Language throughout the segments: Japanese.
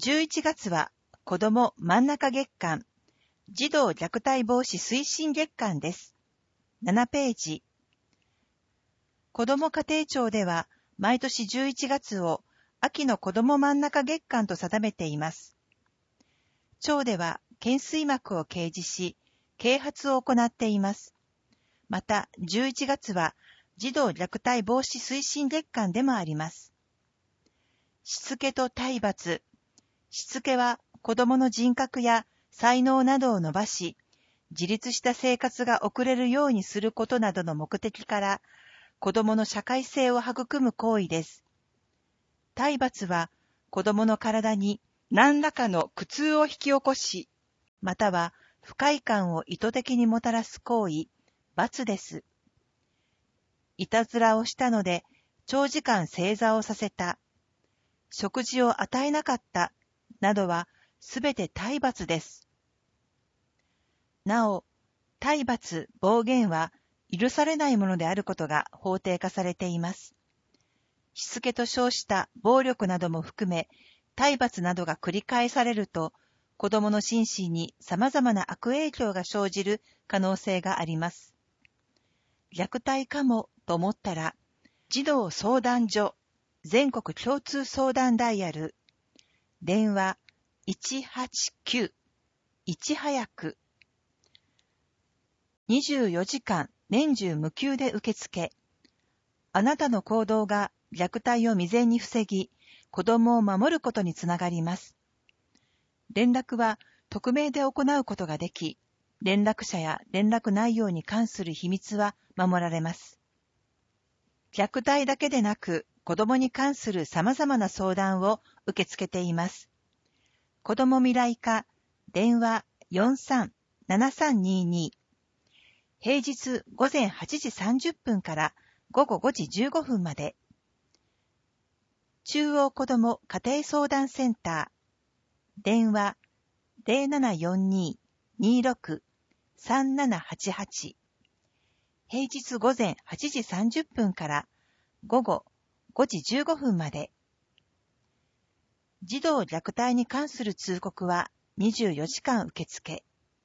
11月は子ども真ん中月間、児童虐待防止推進月間です。7ページ。子ども家庭庁では毎年11月を秋の子ども真ん中月間と定めています。庁では懸垂幕を掲示し、啓発を行っています。また11月は児童虐待防止推進月間でもあります。しつけと体罰。しつけは子どもの人格や才能などを伸ばし、自立した生活が送れるようにすることなどの目的から、子どもの社会性を育む行為です。体罰は子どもの体に何らかの苦痛を引き起こし、または不快感を意図的にもたらす行為、罰です。いたずらをしたので長時間正座をさせた、食事を与えなかったなどはすべて体罰です。なお、体罰、暴言は許されないものであることが法定化されています。しつけと称した暴力なども含め、体罰などが繰り返されると、子どもの心身に様々な悪影響が生じる可能性があります。虐待かもと思ったら、児童相談所、全国共通相談ダイヤル、電話189、いち早く、24時間年中無休で受付。あなたの行動が虐待を未然に防ぎ、子どもを守ることにつながります。連絡は匿名で行うことができ、連絡者や連絡内容に関する秘密は守られます。虐待だけでなく、子どもに関する様々な相談を受け付けています。子ども未来課、電話43-7322。平日午前8時30分から午後5時15分まで。中央子ども家庭相談センター。電話0742-26-3788。平日午前8時30分から午後5時15分まで。児童虐待に関する通告は24時間受付。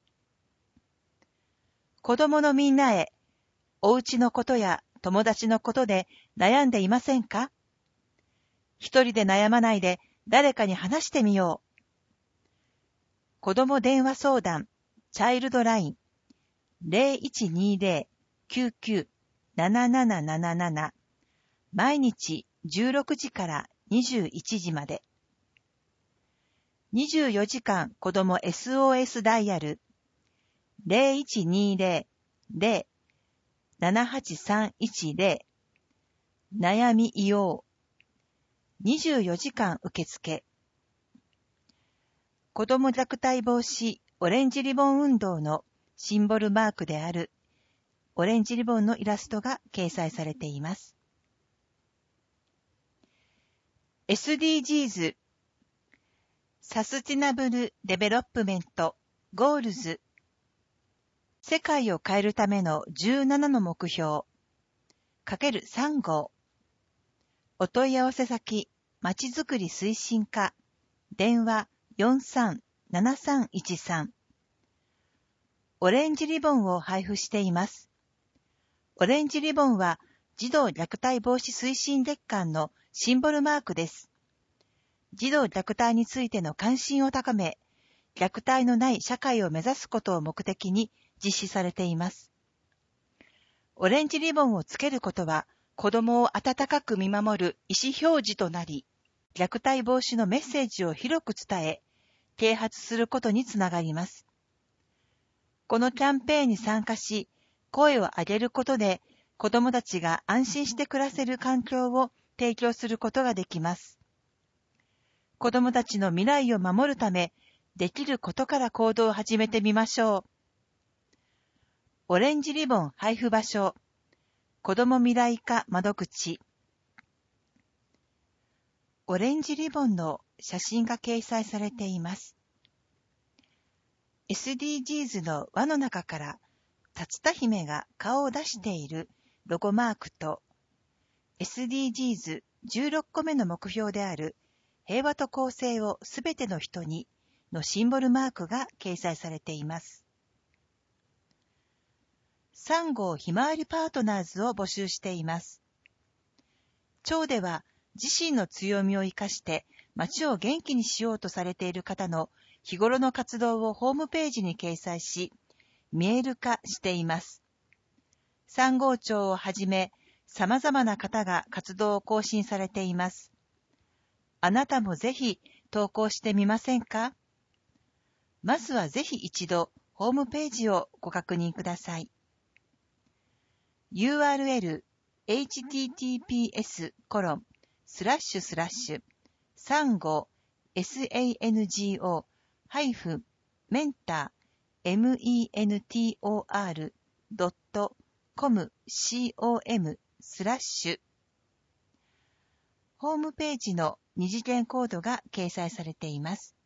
子供のみんなへ、お家のことや友達のことで悩んでいませんか？一人で悩まないで誰かに話してみよう。子供電話相談、チャイルドライン、0120-99-7777、毎日16時から21時まで。24時間子供 SOS ダイヤル、0120-0-78310、悩みいよう。24時間受付。子ども虐待防止オレンジリボン運動のシンボルマークであるオレンジリボンのイラストが掲載されています。SDGs サスティナブルデベロップメントゴールズ、世界を変えるための17の目標×3号。お問い合わせ先、まちづくり推進課、電話43-7313。オレンジリボンを配布しています。オレンジリボンは児童虐待防止推進月間のシンボルマークです。児童虐待についての関心を高め、虐待のない社会を目指すことを目的に実施されています。オレンジリボンをつけることは、子供を温かく見守る意思表示となり、虐待防止のメッセージを広く伝え、啓発することにつながります。このキャンペーンに参加し、声を上げることで、子供たちが安心して暮らせる環境を提供することができます。子供たちの未来を守るため、できることから行動を始めてみましょう。オレンジリボン配布場所、子ども未来課窓口。オレンジリボンの写真が掲載されています。SDGs の輪の中から竜田姫が顔を出しているロゴマークと SDGs16 個目の目標である平和と公正をすべての人にのシンボルマークが掲載されています。3号ひまわりパートナーズを募集しています。町では自身の強みを生かして町を元気にしようとされている方の日頃の活動をホームページに掲載し、見える化しています。3号町をはじめ、様々な方が活動を更新されています。あなたもぜひ投稿してみませんか？まずはぜひ一度ホームページをご確認ください。URL https://sango-mentor.com ホームページの二次元コードが掲載されています。